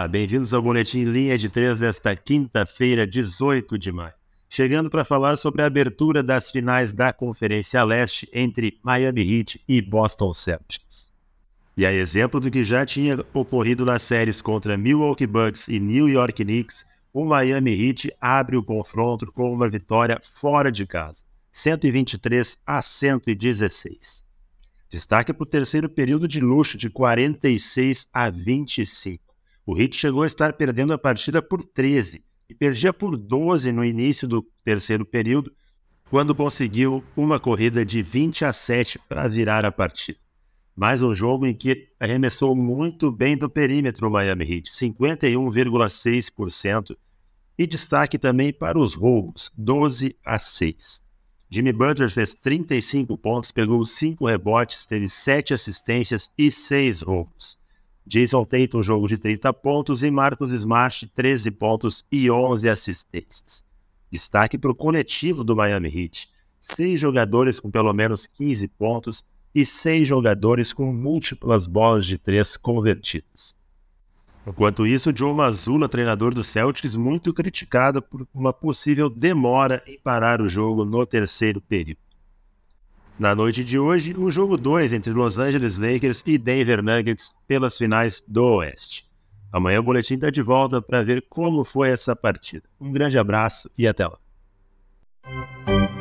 bem-vindos ao Boletim Linha de 3 desta quinta-feira, 18 de maio. Chegando para falar sobre a abertura das finais da Conferência Leste entre Miami Heat e Boston Celtics. E a exemplo do que já tinha ocorrido nas séries contra Milwaukee Bucks e New York Knicks, o Miami Heat abre o confronto com uma vitória fora de casa, 123-116. Destaque para o terceiro período de luxo de 46-25. O Heat chegou a estar perdendo a partida por 13 e perdia por 12 no início do terceiro período, quando conseguiu uma corrida de 20-7 para virar a partida. Mais um jogo em que arremessou muito bem do perímetro o Miami Heat, 51,6%, e destaque também para os roubos, 12-6. Jimmy Butler fez 35 pontos, pegou 5 rebotes, teve 7 assistências e 6 roubos. Jason Tatum, jogo de 30 pontos, e Marcus Smart, 13 pontos e 11 assistências. Destaque para o coletivo do Miami Heat, 6 jogadores com pelo menos 15 pontos e 6 jogadores com múltiplas bolas de 3 convertidas. Enquanto isso, Joe Mazzulla, treinador do Celtics, muito criticado por uma possível demora em parar o jogo no terceiro período. Na noite de hoje, o jogo 2 entre Los Angeles Lakers e Denver Nuggets pelas finais do Oeste. Amanhã o boletim está de volta para ver como foi essa partida. Um grande abraço e até lá.